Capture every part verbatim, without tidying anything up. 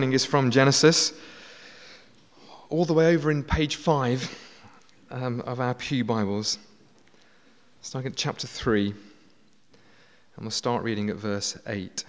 Is from Genesis, all the way over in page five um, of our Pew Bibles, starting at chapter three, and we'll start reading at verse eight.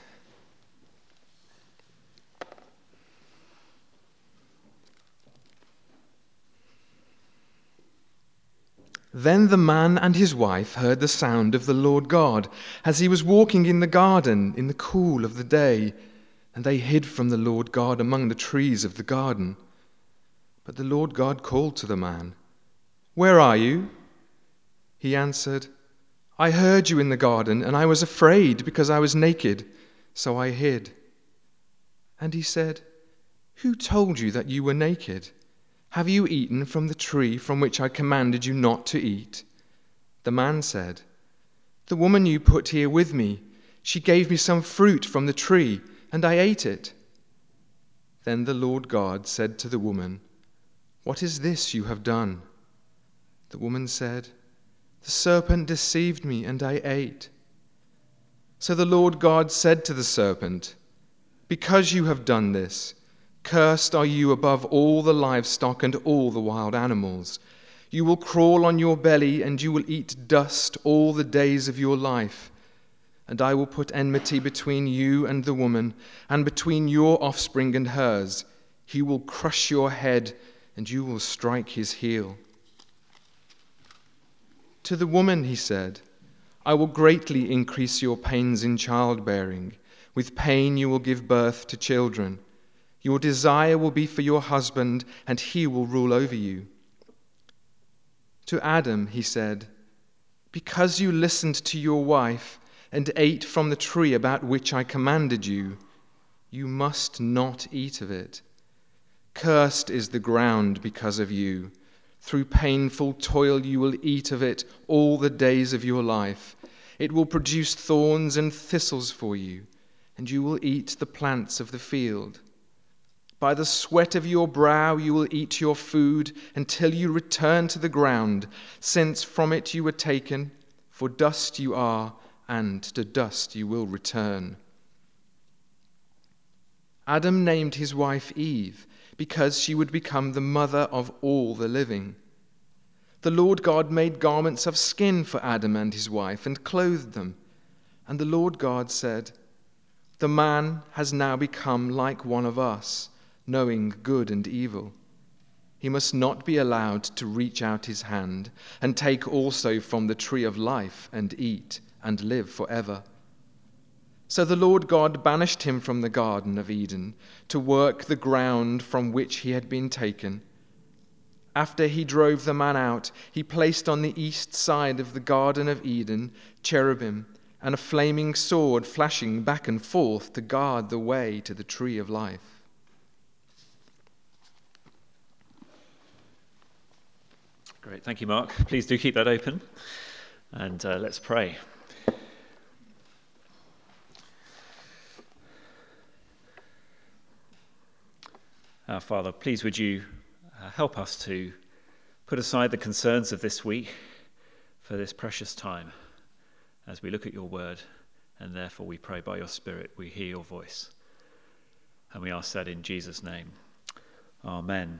Then the man and his wife heard the sound of the Lord God as he was walking in the garden in the cool of the day, and they hid from the Lord God among the trees of the garden. But the Lord God called to the man, "Where are you?" He answered, "I heard you in the garden, and I was afraid because I was naked, so I hid." And he said, "Who told you that you were naked? Have you eaten from the tree from which I commanded you not to eat?" The man said, "The woman you put here with me, she gave me some fruit from the tree, and I ate it." Then the Lord God said to the woman, "What is this you have done?" The woman said, "The serpent deceived me, and I ate." So the Lord God said to the serpent, "Because you have done this, cursed are you above all the livestock and all the wild animals. You will crawl on your belly, and you will eat dust all the days of your life. And I will put enmity between you and the woman, and between your offspring and hers. He will crush your head, and you will strike his heel." To the woman he said, "I will greatly increase your pains in childbearing. With pain you will give birth to children. Your desire will be for your husband, and he will rule over you." To Adam he said, "Because you listened to your wife and ate from the tree about which I commanded you, you must not eat of it. Cursed is the ground because of you. Through painful toil you will eat of it all the days of your life. It will produce thorns and thistles for you, and you will eat the plants of the field. By the sweat of your brow you will eat your food until you return to the ground, since from it you were taken, for dust you are, and to dust you will return." Adam named his wife Eve, because she would become the mother of all the living. The Lord God made garments of skin for Adam and his wife and clothed them. And the Lord God said, "The man has now become like one of us, knowing good and evil. He must not be allowed to reach out his hand and take also from the tree of life and eat and live forever." So the Lord God banished him from the Garden of Eden to work the ground from which he had been taken. After he drove the man out, he placed on the east side of the Garden of Eden cherubim and a flaming sword flashing back and forth to guard the way to the tree of life. Great, thank you, Mark. Please do keep that open, and uh, let's pray. Our Father, please would you uh, help us to put aside the concerns of this week for this precious time as we look at your word, and therefore we pray by your Spirit we hear your voice. And we ask that in Jesus' name. Amen.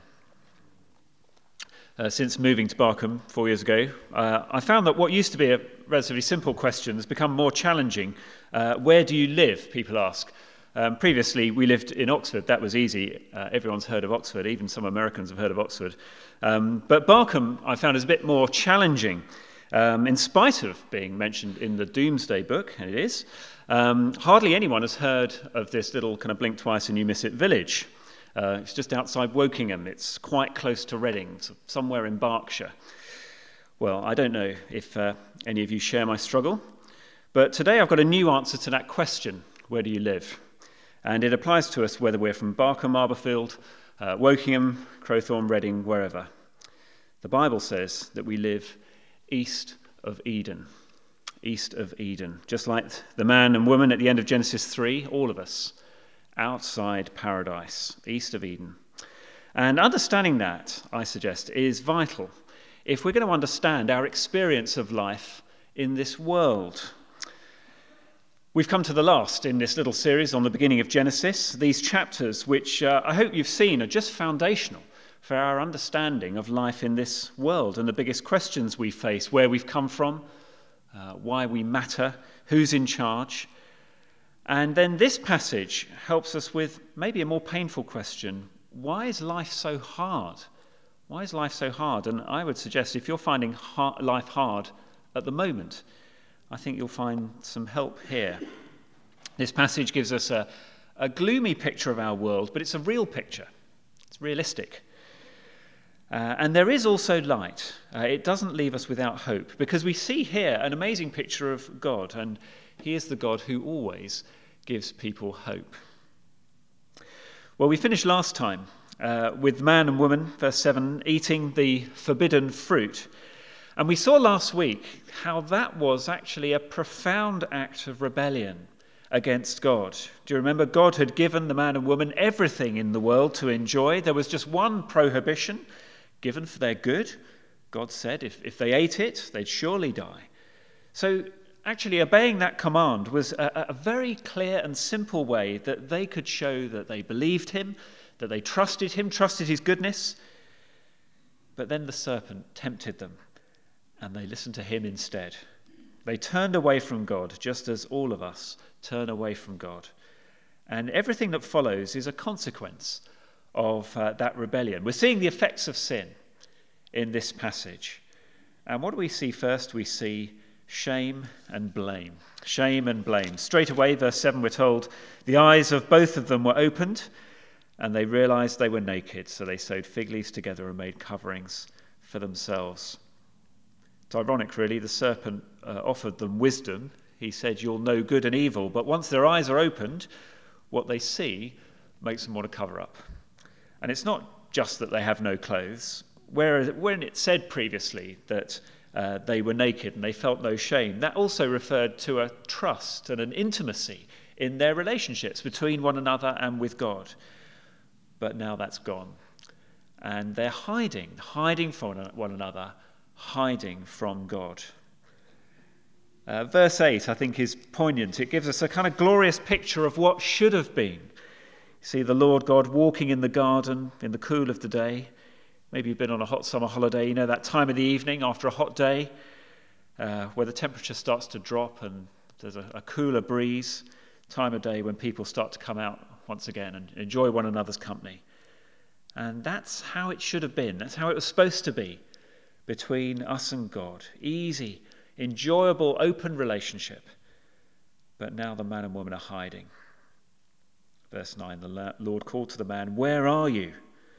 Uh, since moving to Barkham four years ago, uh, I found that what used to be a relatively simple question has become more challenging. Uh, where do you live, people ask. Um, previously, we lived in Oxford. That was easy. Uh, everyone's heard of Oxford. Even some Americans have heard of Oxford. Um, but Barkham, I found, is a bit more challenging. Um, in spite of being mentioned in the Doomsday Book, and it is, um, hardly anyone has heard of this little kind of blink twice and you miss it village. Uh, it's just outside Wokingham. It's quite close to Reading, somewhere in Berkshire. Well, I don't know if uh, any of you share my struggle, but today I've got a new answer to that question: where do you live? And it applies to us whether we're from Barkham, Arborfield, uh, Wokingham, Crowthorne, Reading, wherever. The Bible says that we live east of Eden. East of Eden. Just like the man and woman at the end of Genesis three, all of us outside paradise, east of Eden. And understanding that, I suggest, is vital if we're going to understand our experience of life in this world. We've come to the last in this little series on the beginning of Genesis. These chapters, which uh, I hope you've seen, are just foundational for our understanding of life in this world and the biggest questions we face: where we've come from, uh, why we matter, who's in charge. And then this passage helps us with maybe a more painful question: why is life so hard? Why is life so hard? And I would suggest, if you're finding hard, life hard at the moment, I think you'll find some help here. This passage gives us a, a gloomy picture of our world, but it's a real picture. It's realistic. Uh, and there is also light. Uh, it doesn't leave us without hope, because we see here an amazing picture of God, and he is the God who always gives people hope. Well, we finished last time uh, with man and woman, verse seven, eating the forbidden fruit. And we saw last week how that was actually a profound act of rebellion against God. Do you remember? God had given the man and woman everything in the world to enjoy. There was just one prohibition given for their good. God said if, if they ate it, they'd surely die. So actually obeying that command was a, a very clear and simple way that they could show that they believed him, that they trusted him, trusted his goodness. But then the serpent tempted them, and they listened to him instead. They turned away from God, just as all of us turn away from God. And everything that follows is a consequence of uh, that rebellion. We're seeing the effects of sin in this passage. And what do we see first? We see shame and blame. Shame and blame. Straight away, verse seven, we're told, the eyes of both of them were opened, and they realized they were naked. So they sewed fig leaves together and made coverings for themselves. It's ironic, really. The serpent uh, offered them wisdom. He said, you'll know good and evil. But once their eyes are opened, what they see makes them want to cover up. And it's not just that they have no clothes. Whereas when it said previously that uh, they were naked and they felt no shame, that also referred to a trust and an intimacy in their relationships between one another and with God. But now that's gone. And they're hiding, hiding from one another, hiding from God. Uh, verse eight, I think, is poignant. It gives us a kind of glorious picture of what should have been. You see the Lord God walking in the garden in the cool of the day. Maybe you've been on a hot summer holiday, you know, that time of the evening after a hot day uh, where the temperature starts to drop and there's a, a cooler breeze, time of day when people start to come out once again and enjoy one another's company. And that's how it should have been. That's how it was supposed to be between us and God. Easy, enjoyable, open relationship. But now the man and woman are hiding. Verse nine, the Lord called to the man, where are you?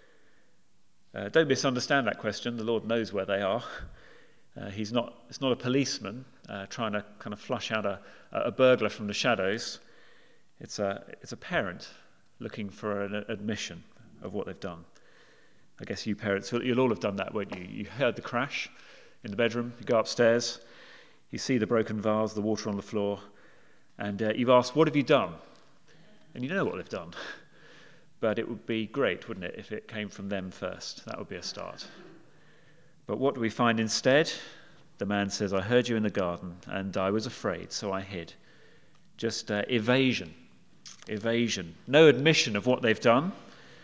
Uh, don't misunderstand that question. The Lord knows where they are. Uh, he's not. It's not a policeman uh, trying to kind of flush out a, a burglar from the shadows. It's a, it's a parent looking for an admission of what they've done. I guess you parents, you'll all have done that, won't you? You heard the crash in the bedroom, you go upstairs, you see the broken vase, the water on the floor, and uh, you've asked, what have you done? And you know what they've done. But it would be great, wouldn't it, if it came from them first? That would be a start. But what do we find instead? The man says, I heard you in the garden, and I was afraid, so I hid. Just uh, evasion. Evasion. No admission of what they've done.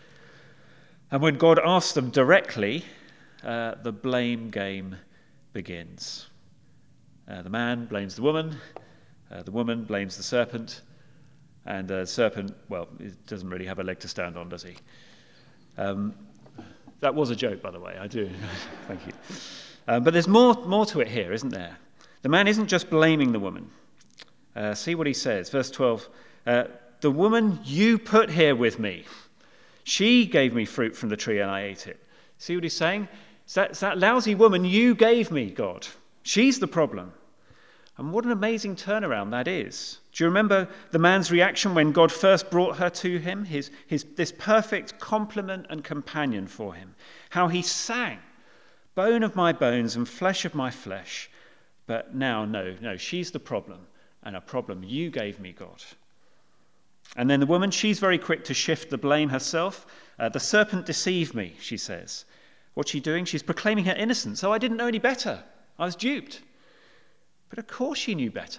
And when God asks them directly, uh, the blame game begins. Uh, the man blames the woman, uh, the woman blames the serpent, and the serpent, well, it doesn't really have a leg to stand on, does he? Um, that was a joke, by the way, I do. Thank you. Um, but there's more, more to it here, isn't there? The man isn't just blaming the woman. Uh, see what he says, verse twelve. Uh, the woman you put here with me, she gave me fruit from the tree and I ate it. See what he's saying? It's that, it's that lousy woman you gave me, God. She's the problem. And what an amazing turnaround that is. Do you remember the man's reaction when God first brought her to him? His, his, this perfect complement and companion for him. How he sang, bone of my bones and flesh of my flesh. But now, no, no, she's the problem. And a problem you gave me, God. And then the woman, she's very quick to shift the blame herself. Uh, the serpent deceived me, she says. What's she doing? She's proclaiming her innocence. Oh, I didn't know any better. I was duped. But of course she knew better.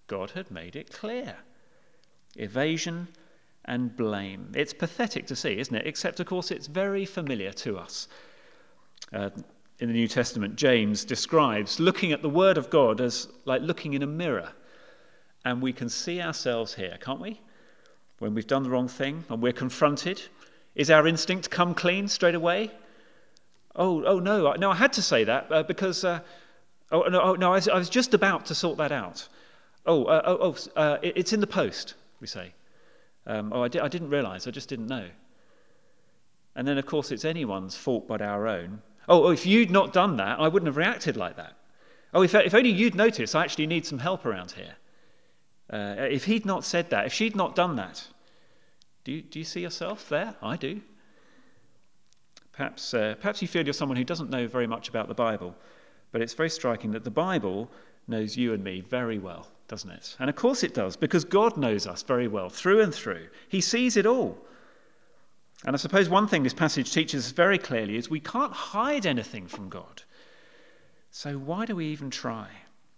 God had made it clear. Evasion and blame. It's pathetic to see, isn't it? Except, of course, it's very familiar to us. Uh, in the New Testament, James describes looking at the Word of God as like looking in a mirror. And we can see ourselves here, can't we? When we've done the wrong thing and we're confronted. Is our instinct come clean straight away? Oh, oh no, no, I had to say that uh, because, uh, oh, no, oh, no I, was, I was just about to sort that out. Oh, uh, oh, oh uh, it, it's in the post, we say. Um, oh, I, di- I didn't realise, I just didn't know. And then, of course, it's anyone's fault but our own. Oh, oh if you'd not done that, I wouldn't have reacted like that. Oh, if, if only you'd noticed, I actually need some help around here. Uh, if he'd not said that, if she'd not done that, do you, do you see yourself there? I do. Perhaps, uh, perhaps you feel you're someone who doesn't know very much about the Bible, but it's very striking that the Bible knows you and me very well, doesn't it? And of course it does, because God knows us very well, through and through. He sees it all. And I suppose one thing this passage teaches us very clearly is we can't hide anything from God. So why do we even try?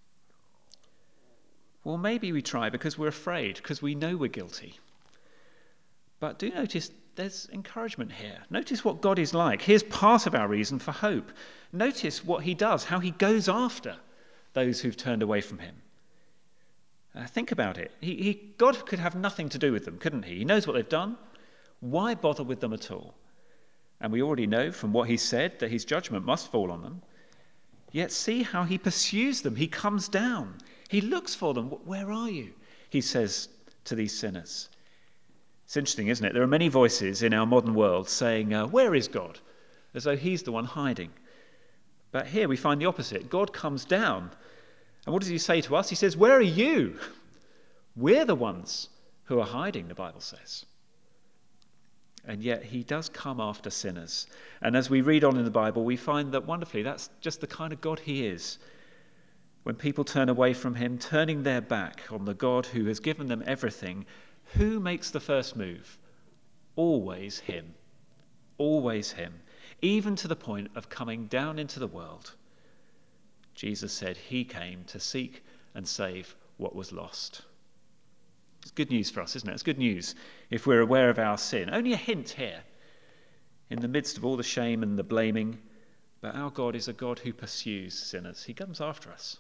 Well, maybe we try because we're afraid, because we know we're guilty. But do notice there's encouragement here. Notice what God is like. Here's part of our reason for hope. Notice what he does, how he goes after those who've turned away from him. Uh, think about it. He, he, God could have nothing to do with them, couldn't he? He knows what they've done. Why bother with them at all? And we already know from what he said that his judgment must fall on them. Yet see how he pursues them. He comes down. He looks for them. Where are you? He says to these sinners. It's interesting, isn't it? There are many voices in our modern world saying, uh, where is God? As though he's the one hiding. But here we find the opposite. God comes down. And what does he say to us? He says, where are you? We're the ones who are hiding, the Bible says. And yet he does come after sinners. And as we read on in the Bible, we find that wonderfully, that's just the kind of God he is. When people turn away from him, turning their back on the God who has given them everything, who makes the first move? Always him. Always him. Even to the point of coming down into the world. Jesus said he came to seek and save what was lost. It's good news for us, isn't it? It's good news if we're aware of our sin. Only a hint here. In the midst of all the shame and the blaming, but our God is a God who pursues sinners. He comes after us.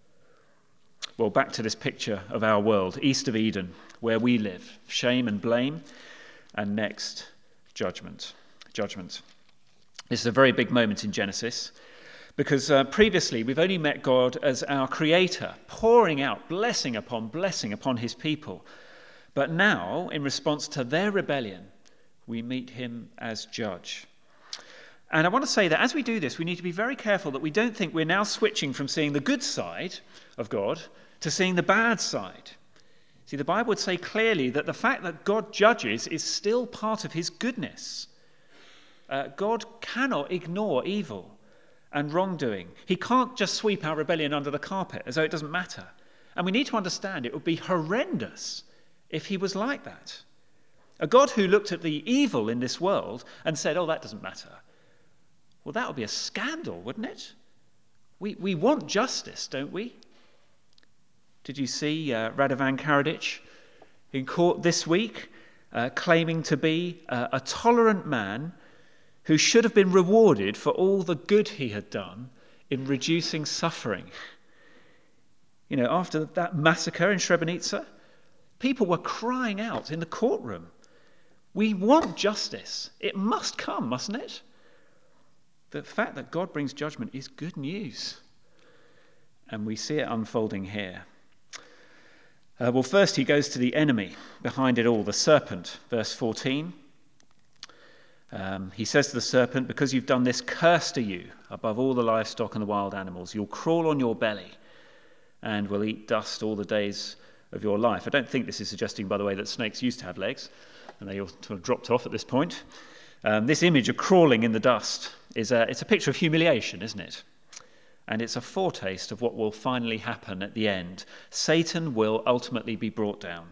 Well, back to this picture of our world, east of Eden, where we live. Shame and blame, and next, judgment. Judgment. This is a very big moment in Genesis, because uh, previously we've only met God as our creator, pouring out blessing upon blessing upon his people. But now, in response to their rebellion, we meet him as judge. And I want to say that as we do this, we need to be very careful that we don't think we're now switching from seeing the good side of God to seeing the bad side. See, the Bible would say clearly that the fact that God judges is still part of his goodness. Uh, God cannot ignore evil and wrongdoing. He can't just sweep our rebellion under the carpet as though it doesn't matter. And we need to understand it would be horrendous if he was like that. A God who looked at the evil in this world and said, oh, that doesn't matter. Well, that would be a scandal, wouldn't it? We we want justice, don't we? Did you see uh, Radovan Karadzic in court this week uh, claiming to be uh, a tolerant man who should have been rewarded for all the good he had done in reducing suffering? You know, after that massacre in Srebrenica, people were crying out in the courtroom, we want justice. It must come, mustn't it? The fact that God brings judgment is good news. And we see it unfolding here. Uh, well, first he goes to the enemy behind it all, the serpent. Verse fourteen. Um, he says to the serpent, because you've done this, cursed are you above all the livestock and the wild animals. You'll crawl on your belly and will eat dust all the days of your life. I don't think this is suggesting, by the way, that snakes used to have legs, and they all sort of dropped off at this point. Um, this image of crawling in the dust is a, it's a picture of humiliation, isn't it? And it's a foretaste of what will finally happen at the end. Satan will ultimately be brought down.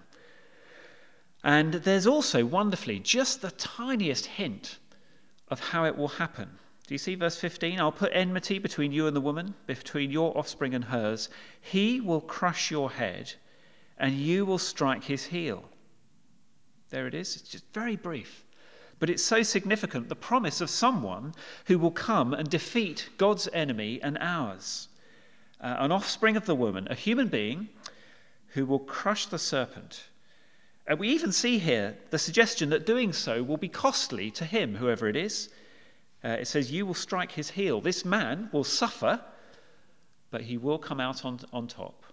And there's also, wonderfully, just the tiniest hint of how it will happen. Do you see verse fifteen? I'll put enmity between you and the woman, between your offspring and hers. He will crush your head, and you will strike his heel. There it is. It's just very brief. But it's so significant, the promise of someone who will come and defeat God's enemy and ours. Uh, an offspring of the woman, a human being who will crush the serpent. And we even see here the suggestion that doing so will be costly to him, whoever it is. Uh, it says, you will strike his heel. This man will suffer, but he will come out on, on top.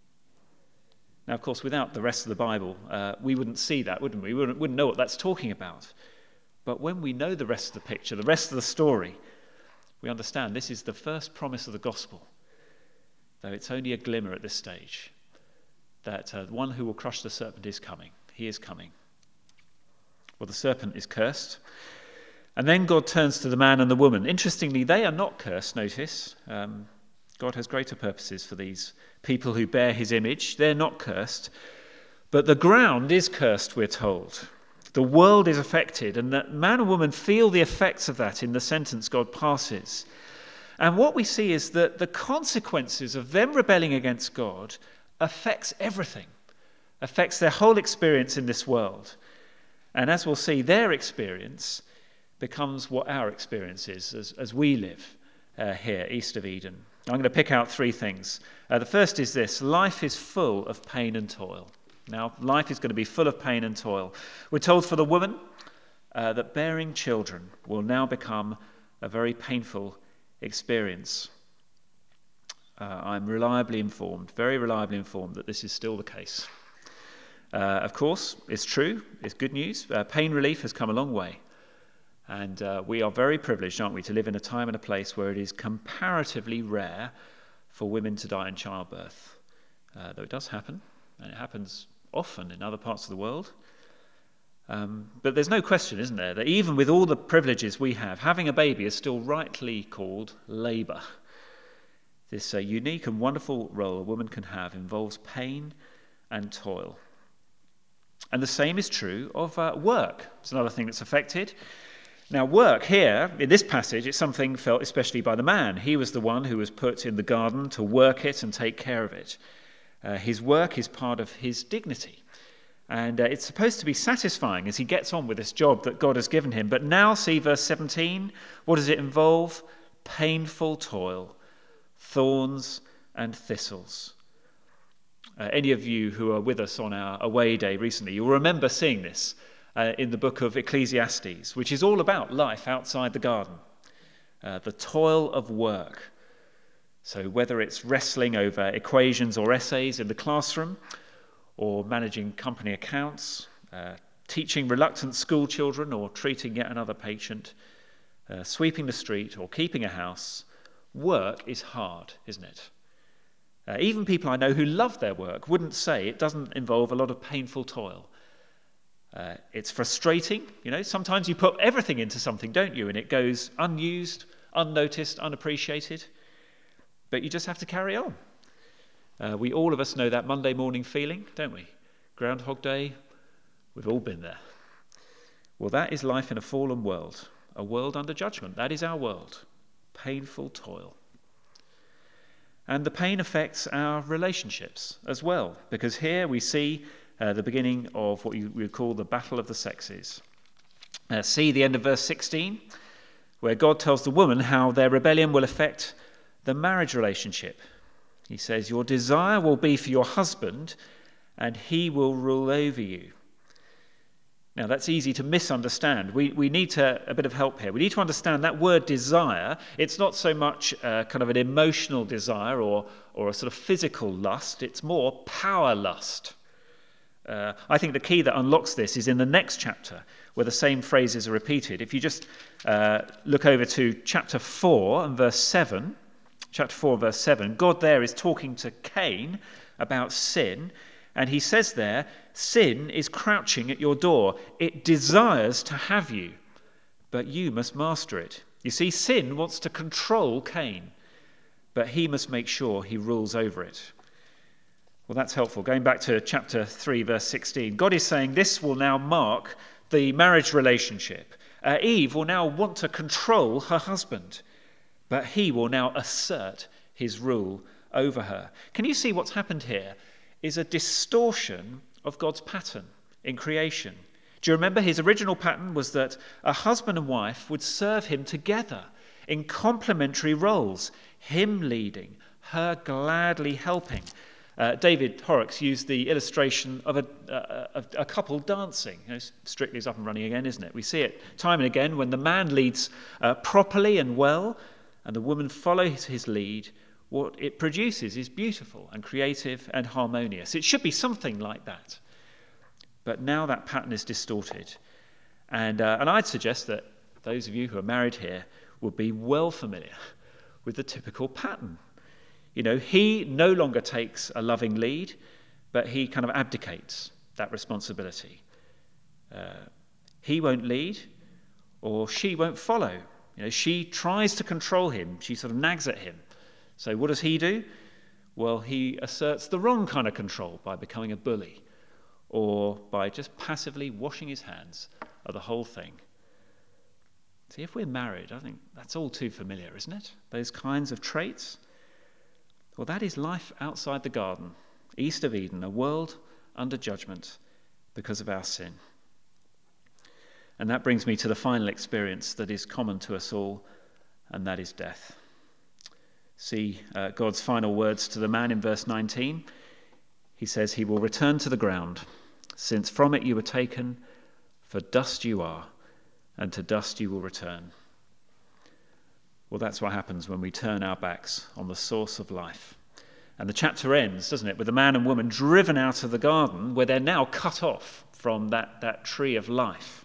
Now, of course, without the rest of the Bible, uh, we wouldn't see that, wouldn't we? We wouldn't, wouldn't know what that's talking about. But when we know the rest of the picture, the rest of the story, we understand this is the first promise of the gospel, though it's only a glimmer at this stage, that uh, the one who will crush the serpent is coming. He is coming. Well, the serpent is cursed. And then God turns to the man and the woman. Interestingly, they are not cursed, notice. Um, God has greater purposes for these people who bear his image. They're not cursed. But the ground is cursed, we're told. The world is affected, and that man and woman feel the effects of that in the sentence God passes. And what we see is that the consequences of them rebelling against God affects everything, affects their whole experience in this world. And as we'll see, their experience becomes what our experience is as, as we live uh, here, east of Eden. I'm going to pick out three things. Uh, the first is this: life is full of pain and toil. Now, life is going to be full of pain and toil. We're told for the woman uh, that bearing children will now become a very painful experience. Uh, I'm reliably informed, very reliably informed, that this is still the case. Uh, of course, it's true, it's good news. Uh, pain relief has come a long way. And uh, we are very privileged, aren't we, to live in a time and a place where it is comparatively rare for women to die in childbirth. Uh, though it does happen, and it happens often in other parts of the world. Um, but there's no question, isn't there, that even with all the privileges we have, having a baby is still rightly called labour. This uh, unique and wonderful role a woman can have involves pain and toil. And the same is true of uh, work. It's another thing that's affected. Now, work here, in this passage, it's something felt especially by the man. He was the one who was put in the garden to work it and take care of it. Uh, his work is part of his dignity. And uh, it's supposed to be satisfying as he gets on with this job that God has given him. But now, see verse seventeen, what does it involve? Painful toil, thorns and thistles. Uh, any of you who are with us on our away day recently, you'll remember seeing this uh, in the book of Ecclesiastes, which is all about life outside the garden, uh, the toil of work. So whether it's wrestling over equations or essays in the classroom, or managing company accounts, uh, teaching reluctant school children, or treating yet another patient, uh, sweeping the street or keeping a house, work is hard, isn't it? Uh, even people I know who love their work wouldn't say it doesn't involve a lot of painful toil. Uh, it's frustrating, you know, sometimes you put everything into something, don't you, and it goes unused, unnoticed, unappreciated. But you just have to carry on. Uh, we all of us know that Monday morning feeling, don't we? Groundhog Day, we've all been there. Well, that is life in a fallen world, a world under judgment. That is our world. Painful toil. And the pain affects our relationships as well, because here we see uh, the beginning of what you would call the battle of the sexes. Uh, see the end of verse sixteen, where God tells the woman how their rebellion will affect the marriage relationship. He says, your desire will be for your husband, and he will rule over you. Now, that's easy to misunderstand. We we need to, a bit of help here. We need to understand that word desire. It's not so much uh, kind of an emotional desire or, or a sort of physical lust. It's more power lust. Uh, I think the key that unlocks this is in the next chapter, where the same phrases are repeated. If you just uh, look over to chapter four and verse seven, chapter four, verse seven, God there is talking to Cain about sin, and he says there, sin is crouching at your door. It desires to have you, but you must master it. You see, sin wants to control Cain, but he must make sure he rules over it. Well, that's helpful. Going back to chapter three, verse sixteen, God is saying this will now mark the marriage relationship. Uh, Eve will now want to control her husband, but he will now assert his rule over her. Can you see what's happened here? is a distortion of God's pattern in creation. Do you remember his original pattern was that a husband and wife would serve him together in complementary roles, him leading, her gladly helping. Uh, David Horrocks used the illustration of a, a, a couple dancing. You know, Strictly's up and running again, isn't it? We see it time and again when the man leads uh, properly and well, and the woman follows his lead. What it produces is beautiful and creative and harmonious. It should be something like that. But now that pattern is distorted. And, uh, and I'd suggest that those of you who are married here would be well familiar with the typical pattern. You know, he no longer takes a loving lead, but he kind of abdicates that responsibility. Uh, he won't lead, or she won't follow. You know, she tries to control him. She sort of nags at him. So what does he do? Well, he asserts the wrong kind of control by becoming a bully, or by just passively washing his hands of the whole thing. See, if we're married, I think that's all too familiar, isn't it? Those kinds of traits. Well, that is life outside the garden, east of Eden, a world under judgment because of our sin. And that brings me to the final experience that is common to us all, and that is death. See uh, God's final words to the man in verse nineteen. He says, "He will return to the ground, since from it you were taken, for dust you are, and to dust you will return." Well, that's what happens when we turn our backs on the source of life. And the chapter ends, doesn't it, with the man and woman driven out of the garden, where they're now cut off from that, that tree of life.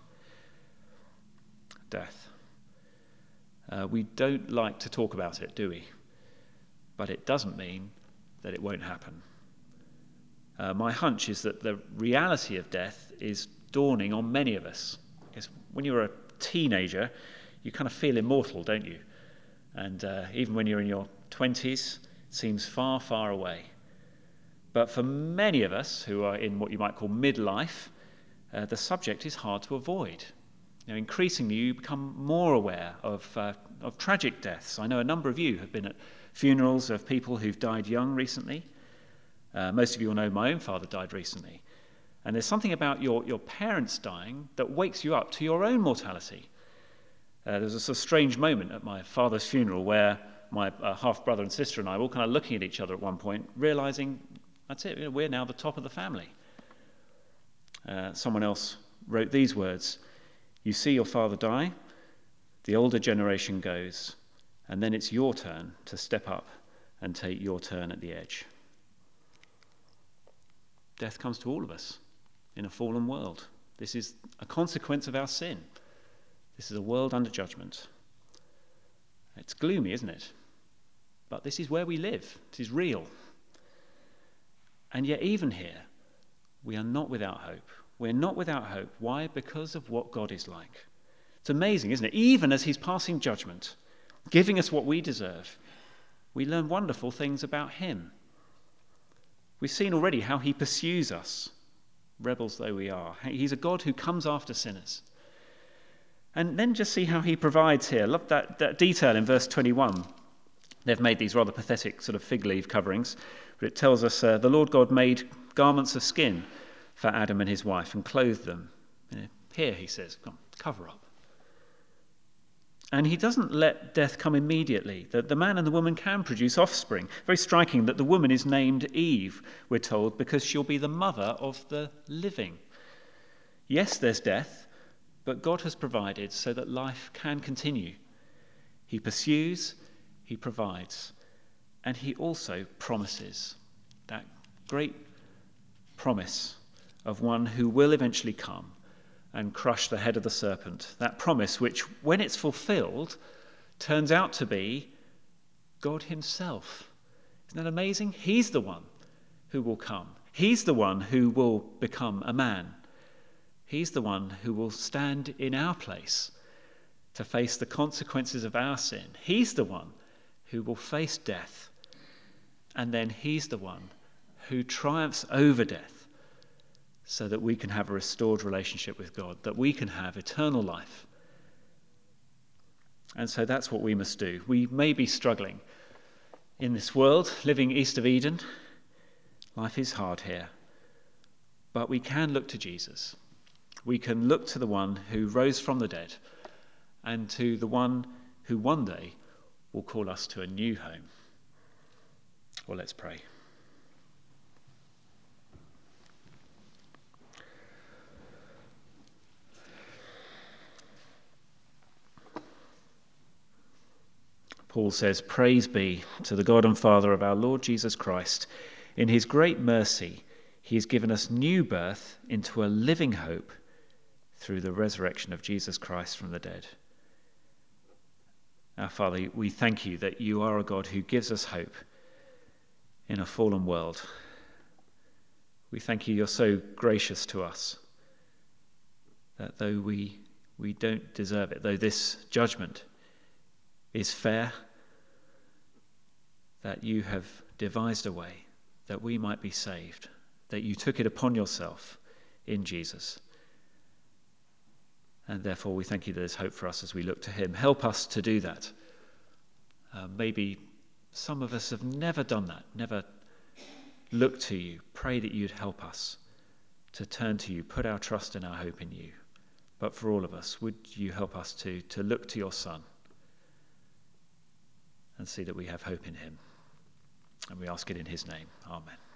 Death. Uh, we don't like to talk about it, do we? But it doesn't mean that it won't happen. Uh, my hunch is that the reality of death is dawning on many of us. Because when you're a teenager, you kind of feel immortal, don't you? And uh, even when you're in your twenties, it seems far, far away. But for many of us who are in what you might call midlife, uh, the subject is hard to avoid. You know, increasingly, you become more aware of, uh, of tragic deaths. I know a number of you have been at funerals of people who've died young recently. Uh, most of you will know my own father died recently. And there's something about your, your parents dying that wakes you up to your own mortality. Uh, there was a sort of strange moment at my father's funeral where my uh, half-brother and sister and I were all kind of looking at each other at one point, realizing, that's it, you know, we're now the top of the family. Uh, someone else wrote these words: "You see your father die, the older generation goes, and then it's your turn to step up and take your turn at the edge." Death comes to all of us in a fallen world. This is a consequence of our sin. This is a world under judgment. It's gloomy, isn't it? But this is where we live. It is real. And yet even here, we are not without hope. We're not without hope. Why? Because of what God is like. It's amazing, isn't it? Even as he's passing judgment, giving us what we deserve, we learn wonderful things about him. We've seen already how he pursues us, rebels though we are. He's a God who comes after sinners. And then just see how he provides here. Look that, that detail in verse twenty-one. They've made these rather pathetic sort of fig leaf coverings, but it tells us uh, the Lord God made garments of skin for Adam and his wife and clothed them. You know, here, he says, come, cover up. And he doesn't let death come immediately, that the man and the woman can produce offspring. Very striking that the woman is named Eve, we're told, because she'll be the mother of the living. Yes, there's death, but God has provided so that life can continue. He pursues, he provides, and he also promises that great promise of one who will eventually come and crush the head of the serpent. That promise which, when it's fulfilled, turns out to be God himself. Isn't that amazing? He's the one who will come. He's the one who will become a man. He's the one who will stand in our place to face the consequences of our sin. He's the one who will face death. And then he's the one who triumphs over death so that we can have a restored relationship with God, that we can have eternal life. And so that's what we must do. We may be struggling in this world, living east of Eden, Life is hard here, but we can look to Jesus. We can look to the one who rose from the dead and to the one who one day will call us to a new home. Well, let's pray. Paul says, "Praise be to the God and Father of our Lord Jesus Christ. In his great mercy, he has given us new birth into a living hope through the resurrection of Jesus Christ from the dead." Our Father, we thank you that you are a God who gives us hope in a fallen world. We thank you you're so gracious to us that though we, we don't deserve it, though this judgment is fair, that you have devised a way that we might be saved, that you took it upon yourself in Jesus. And therefore we thank you that there's hope for us as we look to him. Help us to do that. Uh, maybe some of us have never done that, never looked to you. Pray that you'd help us to turn to you, put our trust and our hope in you. But for all of us, would you help us to, to look to your Son and see that we have hope in him. And we ask it in his name. Amen.